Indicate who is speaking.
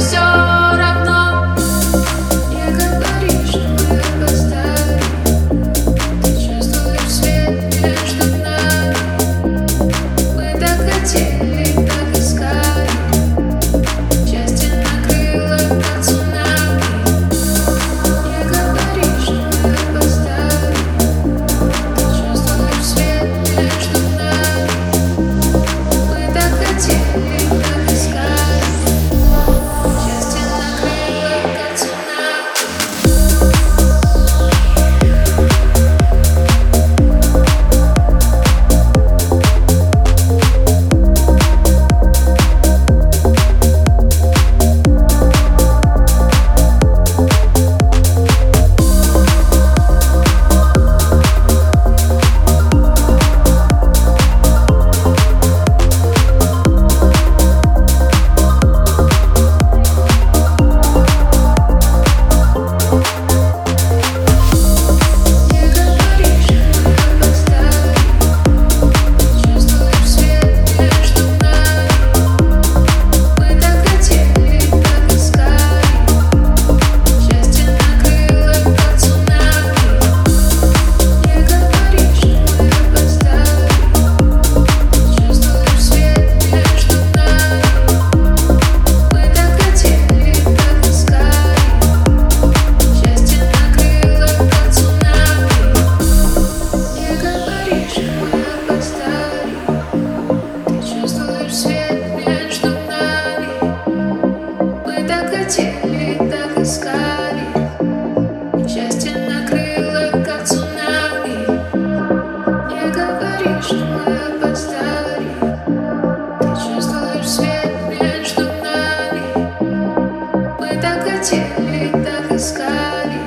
Speaker 1: все равно. Не говори, что мы опоздали. Ты чувствуешь свет между нами. Мы так хотели, так искали. Счастье накрыло как цунами. Не говори, что мы опоздали. Ты чувствуешь свет между нами. Мы так хотели, так искали. Счастье накрыло как цунами. Хотели, так искали. Счастье накрыло как цунами. Не говори, что мы опоздали. Ты чувствуешь свет между нами. Мы так хотели, так искали.